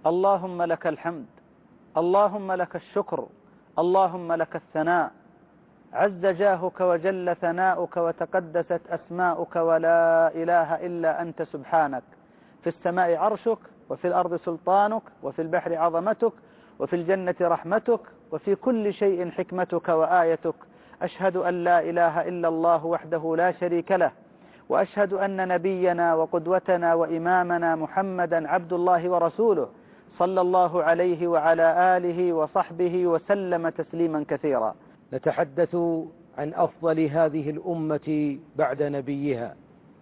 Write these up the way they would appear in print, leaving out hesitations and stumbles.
اللهم لك الحمد، اللهم لك الشكر، اللهم لك الثناء، عز جاهك وجل ثناؤك وتقدست أسماؤك، ولا إله إلا أنت سبحانك. في السماء عرشك، وفي الأرض سلطانك، وفي البحر عظمتك، وفي الجنة رحمتك، وفي كل شيء حكمتك وآيتك. أشهد أن لا إله إلا الله وحده لا شريك له، وأشهد أن نبينا وقدوتنا وإمامنا محمدا عبد الله ورسوله، صلى الله عليه وعلى آله وصحبه وسلم تسليما كثيرا. نتحدث عن أفضل هذه الأمة بعد نبيها.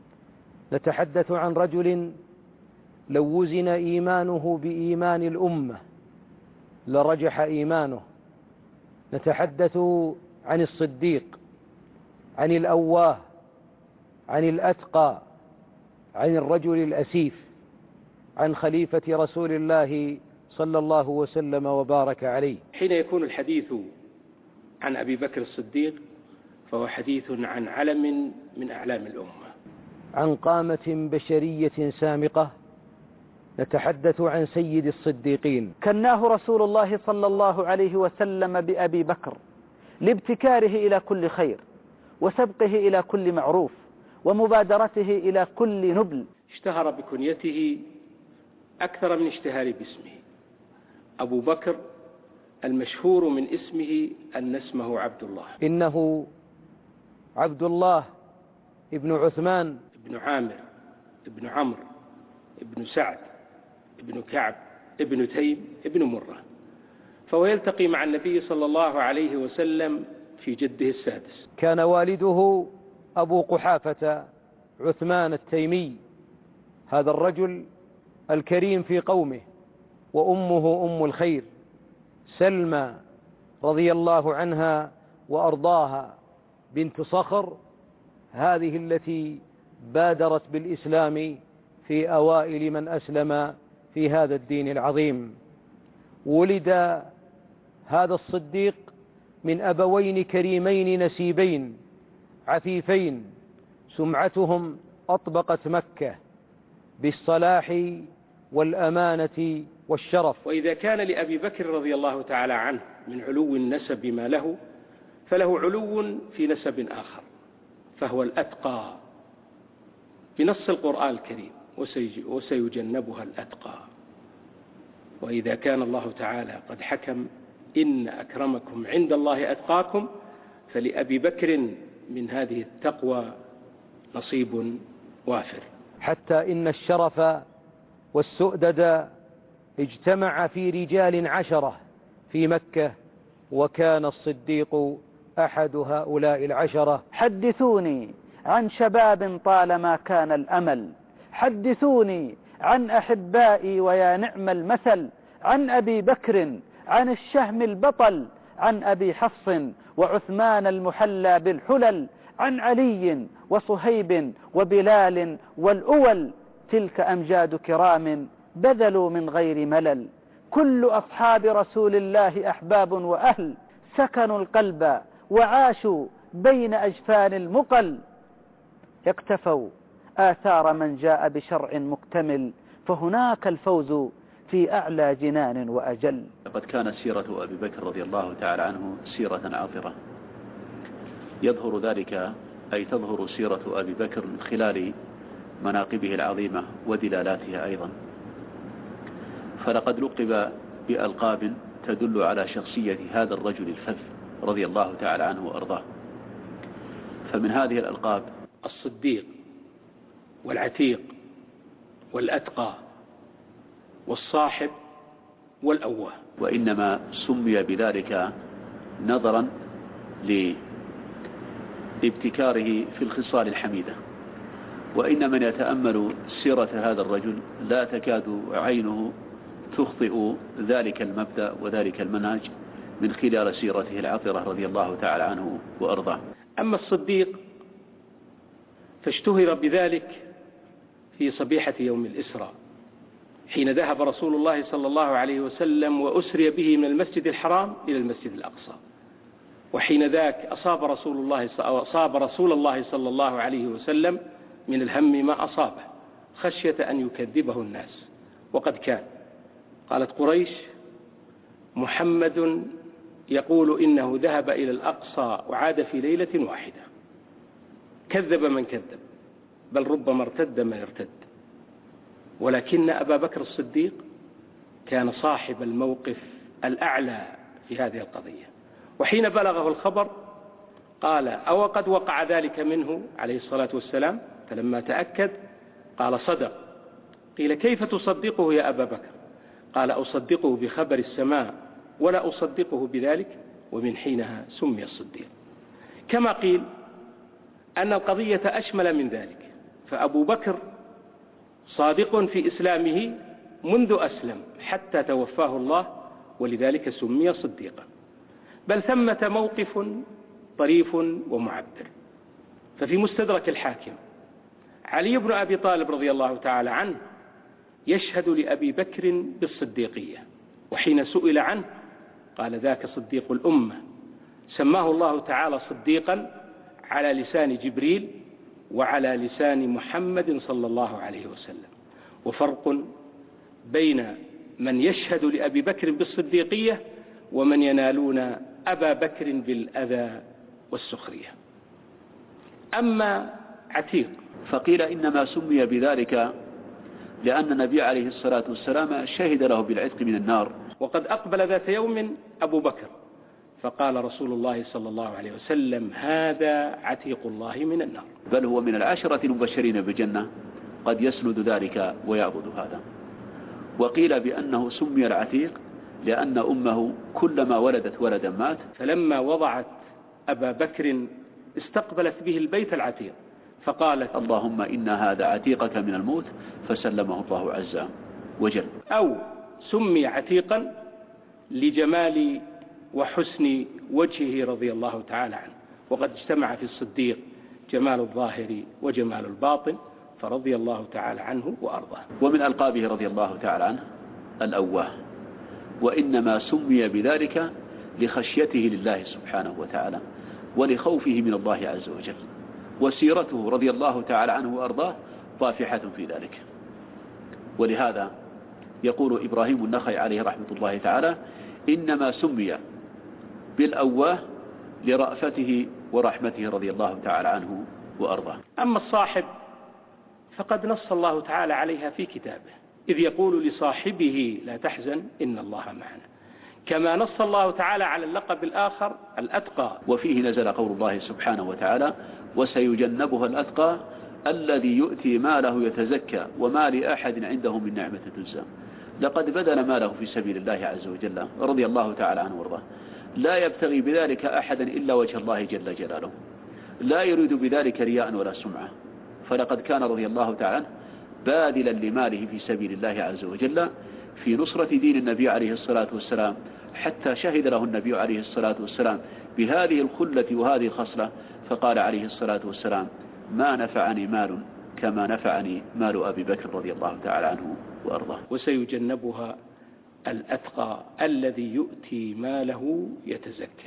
نتحدث عن رجل لو وزن إيمانه بإيمان الأمة لرجح إيمانه. نتحدث عن الصديق، عن الأواه، عن الأتقى، عن الرجل الأسيف، عن خليفة رسول الله صلى الله وسلم وبارك عليه. حين يكون الحديث عن أبي بكر الصديق فهو حديث عن علم من أعلام الأمة، عن قامة بشرية سامقة. نتحدث عن سيد الصديقين. كناه رسول الله صلى الله عليه وسلم بأبي بكر لابتكاره إلى كل خير، وسبقه إلى كل معروف، ومبادرته إلى كل نبل. اشتهر بكنيته أكثر من اشتهار باسمه. أبو بكر المشهور من اسمه أن اسمه عبد الله. إنه عبد الله ابن عثمان ابن عامر ابن عمرو ابن سعد ابن كعب ابن تيم ابن مرة، فهو يلتقي مع النبي صلى الله عليه وسلم في جده السادس. كان والده أبو قحافة عثمان التيمي، هذا الرجل الكريم في قومه، وأمه أم الخير سلمى رضي الله عنها وأرضاها بنت صخر، هذه التي بادرت بالإسلام في أوائل من أسلم في هذا الدين العظيم. ولد هذا الصديق من أبوين كريمين نسيبين عفيفين، سمعتهم أطبقت مكة بالصلاح والأمانة والشرف. وإذا كان لأبي بكر رضي الله تعالى عنه من علو النسب ما له، فله علو في نسب آخر، فهو الأتقى بنص القرآن الكريم: وسيجنبها الأتقى. وإذا كان الله تعالى قد حكم إن أكرمكم عند الله أتقاكم، فلأبي بكر من هذه التقوى نصيب وافر. حتى إن الشرف والسؤدد اجتمع في رجال 10 في مكة، وكان الصديق أحد هؤلاء 10. حدثوني عن شباب طالما كان الأمل، حدثوني عن أحبائي ويا نعم المثل، عن أبي بكر عن الشهم البطل، عن أبي حفص وعثمان المحلى بالحلل، عن علي وصهيب وبلال والأول، تلك أمجاد كرام بذلوا من غير ملل. كل أصحاب رسول الله أحباب وأهل، سكنوا القلب وعاشوا بين أجفان المقل، اقتفوا آثار من جاء بشرع مكتمل، فهناك الفوز في أعلى جنان وأجل. لقد كانت سيرة أبي بكر رضي الله تعالى عنه سيرة عاطرة، يظهر ذلك أي تظهر سيرة أبي بكر من خلال مناقبه العظيمة ودلالاتها أيضا. فلقد لقب بألقاب تدل على شخصية هذا الرجل الفذ رضي الله تعالى عنه وأرضاه. فمن هذه الألقاب الصديق والعتيق والأتقى والصاحب والأواه. وإنما سمي بذلك نظرا لابتكاره في الخصال الحميدة. وإن من يتأمل سيرة هذا الرجل لا تكاد عينه تخطئ ذلك المبدأ وذلك المنهج من خلال سيرته العطرة رضي الله تعالى عنه وأرضاه. أما الصديق فاشتهر بذلك في صبيحة يوم الإسراء، حين ذهب رسول الله صلى الله عليه وسلم وأسري به من المسجد الحرام إلى المسجد الأقصى، وحين ذاك أصاب رسول الله صلى الله عليه وسلم من الهم ما أصابه خشية أن يكذبه الناس، وقد كان. قالت قريش: محمد يقول إنه ذهب إلى الأقصى وعاد في ليلة واحدة. كذب من كذب، بل ربما ارتد من ارتد. ولكن أبا بكر الصديق كان صاحب الموقف الأعلى في هذه القضية، وحين بلغه الخبر قال: أو قد وقع ذلك منه عليه الصلاة والسلام؟ فلما تأكد قال: صدق. قيل: كيف تصدقه يا أبا بكر؟ قال: أصدقه بخبر السماء ولا أصدقه بذلك. ومن حينها سمي الصديق. كما قيل أن القضية أشمل من ذلك، فأبو بكر صادق في إسلامه منذ أسلم حتى توفاه الله، ولذلك سمي صديقا. بل ثمة موقف طريف ومعبر. ففي مستدرك الحاكم علي بن أبي طالب رضي الله تعالى عنه يشهد لأبي بكر بالصديقية، وحين سئل عنه قال: ذاك صديق الأمة، سماه الله تعالى صديقا على لسان جبريل وعلى لسان محمد صلى الله عليه وسلم. وفرق بين من يشهد لأبي بكر بالصديقية ومن ينالون أبا بكر بالأذى والسخرية. أما عتيق فقيل إنما سمي بذلك لأن النبي عليه الصلاة والسلام شهد له بالعتق من النار. وقد أقبل ذات يوم أبو بكر فقال رسول الله صلى الله عليه وسلم: هذا عتيق الله من النار. بل هو من العشرة المبشرين بالجنة، قد يسند ذلك ويعبد هذا. وقيل بأنه سمي العتيق لأن أمه كلما ولدت ولدا مات، فلما وضعت أبا بكر استقبلت به البيت العتيق فقالت: اللهم إن هذا عتيقك من الموت، فسلمه الله عز وجل. أو سمي عتيقا لجمال وحسن وجهه رضي الله تعالى عنه، وقد اجتمع في الصديق جمال الظاهر وجمال الباطن، فرضي الله تعالى عنه وأرضاه. ومن ألقابه رضي الله تعالى عنه الأواه، وإنما سمي بذلك لخشيته لله سبحانه وتعالى ولخوفه من الله عز وجل، وسيرته رضي الله تعالى عنه وأرضاه طافحة في ذلك. ولهذا يقول إبراهيم النخعي عليه رحمة الله تعالى: إنما سمي بالأواه لرأفته ورحمته رضي الله تعالى عنه وأرضاه. أما الصاحب فقد نص الله تعالى عليها في كتابه، إذ يقول لصاحبه: لا تحزن إن الله معنا. كما نص الله تعالى على اللقب الآخر الأتقى، وفيه نزل قول الله سبحانه وتعالى: وسيجنبها الأتقى الذي يؤتي ماله يتزكى وما لأحد عنده من نعمة تجزى. لقد بذل ماله في سبيل الله عز وجل رضي الله تعالى عنه وارضاه، لا يبتغي بذلك أحدا إلا وجه الله جل جلاله، لا يريد بذلك رياء ولا سمعة. فلقد كان رضي الله تعالى عنه باذلا لماله في سبيل الله عز وجل في نصرة دين النبي عليه الصلاة والسلام، حتى شهد له النبي عليه الصلاة والسلام بهذه الخلة وهذه الخصلة، فقال عليه الصلاة والسلام: ما نفعني مال كما نفعني مال أبي بكر رضي الله تعالى عنه وأرضاه. وسيجنبها الأتقى الذي يؤتي ماله يتزكى.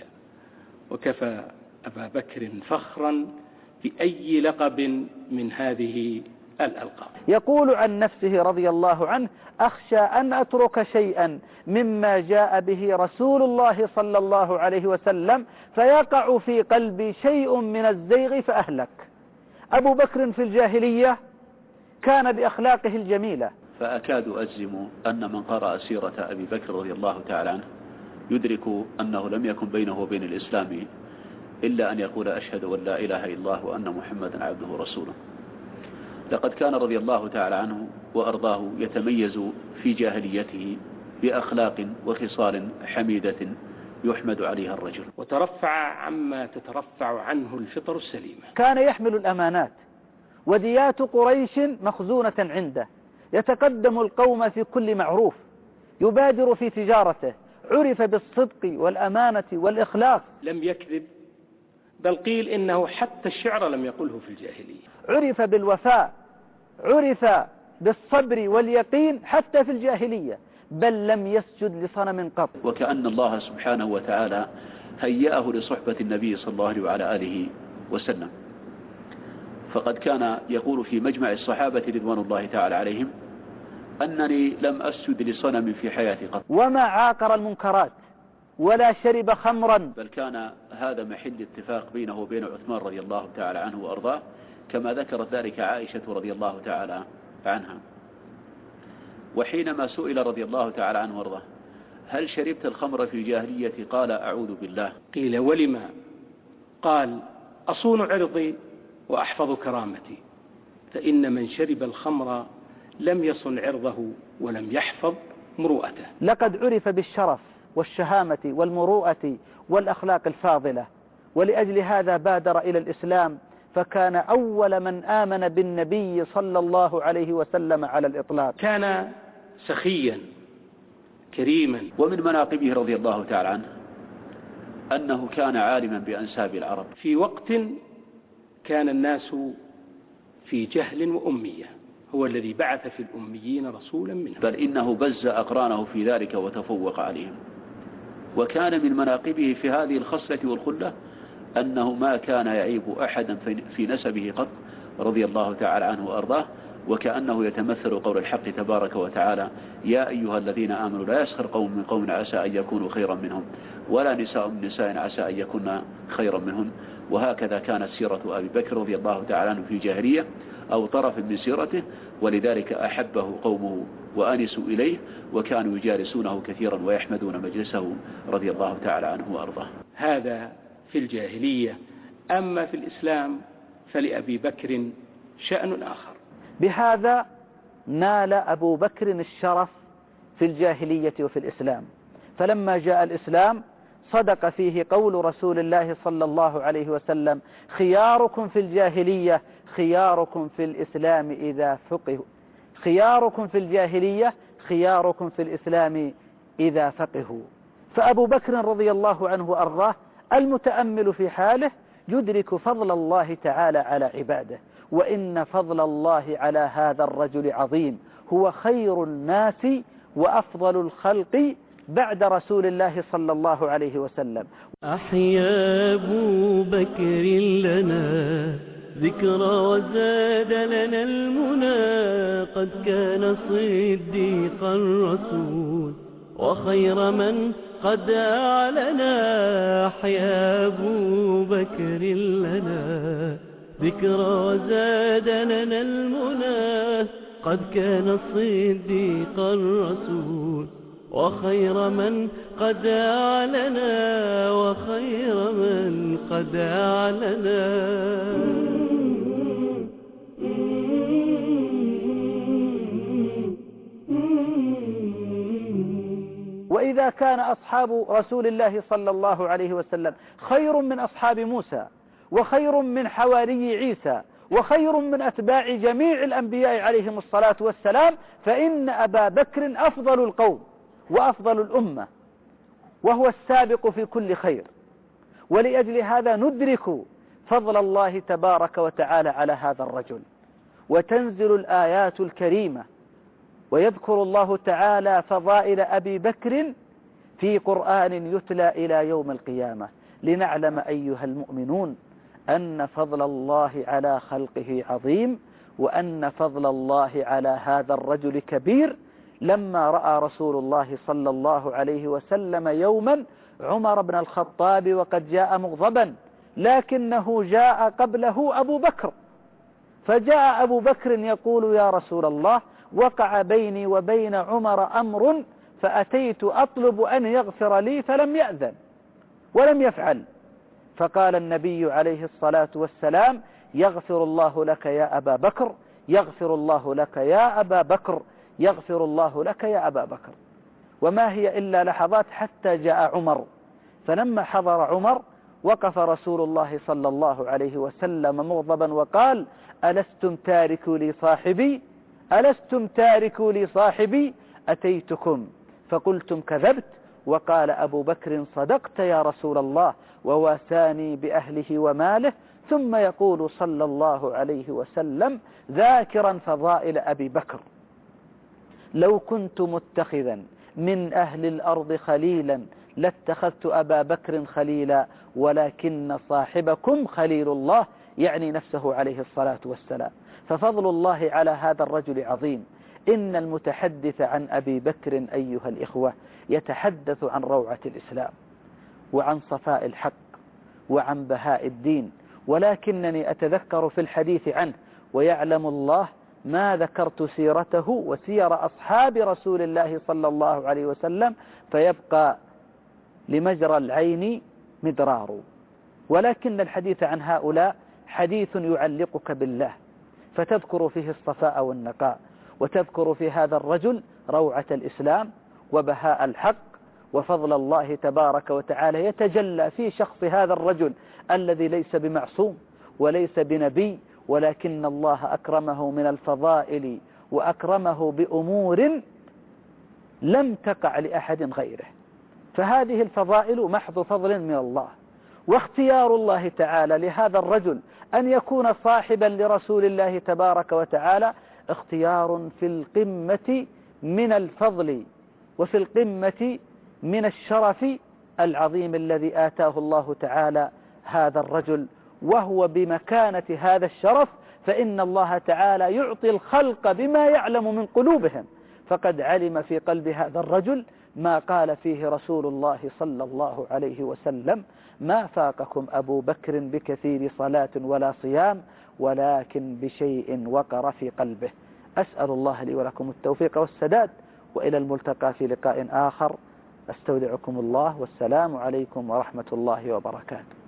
وكفى أبا بكر فخرا بأي لقب من هذه الألقاب. يقول عن نفسه رضي الله عنه: أخشى أن أترك شيئا مما جاء به رسول الله صلى الله عليه وسلم فيقع في قلبي شيء من الزيغ فأهلك. أبو بكر في الجاهلية كان بأخلاقه الجميلة، فأكاد أجزم أن من قرأ سيرة أبي بكر رضي الله تعالى عنه يدرك أنه لم يكن بينه وبين الإسلام إلا أن يقول: أشهد أن لا إله إلا الله وأن محمدا عبده ورسوله. لقد كان رضي الله تعالى عنه وأرضاه يتميز في جاهليته بأخلاق وخصال حميدة يحمد عليها الرجل، وترفع عما تترفع عنه الفطر السليمة. كان يحمل الأمانات، وديات قريش مخزونة عنده، يتقدم القوم في كل معروف، يبادر في تجارته، عرف بالصدق والأمانة والإخلاص، لم يكذب، بل قيل إنه حتى الشعر لم يقله في الجاهلية. عرف بالوفاء، عرف بالصبر واليقين حتى في الجاهلية، بل لم يسجد لصنم قط. وكأن الله سبحانه وتعالى هيأه لصحبة النبي صلى الله عليه وعلى آله وسلم. فقد كان يقول في مجمع الصحابة رضوان الله تعالى عليهم: أنني لم أسجد لصنم في حياتي قط، وما عاقر المنكرات ولا شرب خمرا، بل كان هذا محل اتفاق بينه وبين عثمان رضي الله تعالى عنه وأرضاه، كما ذكرت ذلك عائشة رضي الله تعالى عنها. وحينما سئل رضي الله تعالى عنه وأرضاه هل شربت الخمر في الجاهلية؟ قال أعوذ بالله. قيل ولما؟ قال أصون عرضي وأحفظ كرامتي، فإن من شرب الخمر لم يصن عرضه ولم يحفظ مروءته. لقد عرف بالشرف والشهامة والمروءة والأخلاق الفاضلة، ولأجل هذا بادر إلى الإسلام، فكان أول من آمن بالنبي صلى الله عليه وسلم على الإطلاق. كان سخيا كريما. ومن مناقبه رضي الله تعالى عنه أنه كان عالما بأنساب العرب في وقت كان الناس في جهل وأمية، هو الذي بعث في الأميين رسولا منهم، بل إنه بز أقرانه في ذلك وتفوق عليهم. وكان من مناقبه في هذه الخصلة والخلة أنه ما كان يعيب أحدا في نسبه قط رضي الله تعالى عنه وأرضاه، وكأنه يتمثل قول الحق تبارك وتعالى يا أيها الذين آمنوا لا يسخر قوم من قوم عسى أن يكونوا خيرا منهم ولا نساء من نساء عسى أن يكون خيرا منهم. وهكذا كانت سيرة أبي بكر رضي الله تعالى عنه في جاهلية أو طرف من سيرته، ولذلك أحبه قومه وأنسوا إليه وكانوا يجالسونه كثيرا ويحمدون مجلسه رضي الله تعالى عنه وأرضاه. هذا في الجاهلية. أما في الإسلام فلأبي بكر شأن آخر. بهذا نال أبو بكر الشرف في الجاهلية وفي الإسلام، فلما جاء الإسلام صدق فيه قول رسول الله صلى الله عليه وسلم خياركم في الجاهلية خياركم في الإسلام إذا فقهوا، خياركم في الجاهلية خياركم في الإسلام إذا فقهوا. فأبو بكر رضي الله عنه وأرضاه المتأمل في حاله يدرك فضل الله تعالى على عباده، وإن فضل الله على هذا الرجل عظيم، هو خير الناس وأفضل الخلق بعد رسول الله صلى الله عليه وسلم. أحيا أبو بكر لنا ذكرى وزاد لنا المنى، قد كان صديق الرسول وخير من قد أعلنا. أحيا أبو بكر لنا ذكرى وزاد لنا المنى، قد كان صديق الرسول وخير من قد أعلنا وخير من قد أعلنا. وإذا كان أصحاب رسول الله صلى الله عليه وسلم خير من أصحاب موسى وخير من حواري عيسى وخير من أتباع جميع الأنبياء عليهم الصلاة والسلام، فإن أبا بكر أفضل القوم وأفضل الأمة وهو السابق في كل خير. ولأجل هذا ندرك فضل الله تبارك وتعالى على هذا الرجل، وتنزل الآيات الكريمة ويذكر الله تعالى فضائل أبي بكر في قرآن يتلى إلى يوم القيامة، لنعلم أيها المؤمنون أن فضل الله على خلقه عظيم، وأن فضل الله على هذا الرجل كبير. لما رأى رسول الله صلى الله عليه وسلم يوما عمر بن الخطاب وقد جاء مغضبا، لكنه جاء قبله أبو بكر، فجاء أبو بكر يقول يا رسول الله وقع بيني وبين عمر أمر فأتيت أطلب أن يغفر لي فلم يأذن ولم يفعل. فقال النبي عليه الصلاة والسلام يغفر الله لك يا أبا بكر، يغفر الله لك يا أبا بكر، يغفر الله لك يا أبا بكر. وما هي إلا لحظات حتى جاء عمر، فلما حضر عمر وقف رسول الله صلى الله عليه وسلم مغضبا وقال ألستم تاركوا لي صاحبي، ألستم تاركوا لي صاحبي، أتيتكم فقلتم كذبت. وقال أبو بكر صدقت يا رسول الله، وواساني بأهله وماله. ثم يقول صلى الله عليه وسلم ذاكرا فضائل أبي بكر لو كنت متخذا من أهل الأرض خليلا لاتخذت أبا بكر خليلا، ولكن صاحبكم خليل الله، يعني نفسه عليه الصلاة والسلام. ففضل الله على هذا الرجل عظيم. إن المتحدث عن أبي بكر أيها الإخوة يتحدث عن روعة الإسلام وعن صفاء الحق وعن بهاء الدين، ولكنني أتذكر في الحديث عنه ويعلم الله ما ذكرت سيرته وسير أصحاب رسول الله صلى الله عليه وسلم فيبقى لمجرى العين مدرار، ولكن الحديث عن هؤلاء حديث يعلقك بالله، فتذكر فيه الصفاء والنقاء، وتذكر في هذا الرجل روعة الإسلام وبهاء الحق وفضل الله تبارك وتعالى يتجلى في شخص هذا الرجل الذي ليس بمعصوم وليس بنبي، ولكن الله أكرمه من الفضائل وأكرمه بأمور لم تقع لأحد غيره، فهذه الفضائل محض فضل من الله، واختيار الله تعالى لهذا الرجل أن يكون صاحبا لرسول الله تبارك وتعالى اختيار في القمة من الفضل وفي القمة من الشرف العظيم الذي آتاه الله تعالى هذا الرجل، وهو بمكانة هذا الشرف، فإن الله تعالى يعطي الخلق بما يعلم من قلوبهم، فقد علم في قلب هذا الرجل ما قال فيه رسول الله صلى الله عليه وسلم: ما فاقكم أبو بكر بكثير صلاة ولا صيام ولكن بشيء وقر في قلبه. أسأل الله لي ولكم التوفيق والسداد، وإلى الملتقى في لقاء آخر، أستودعكم الله، والسلام عليكم ورحمة الله وبركاته.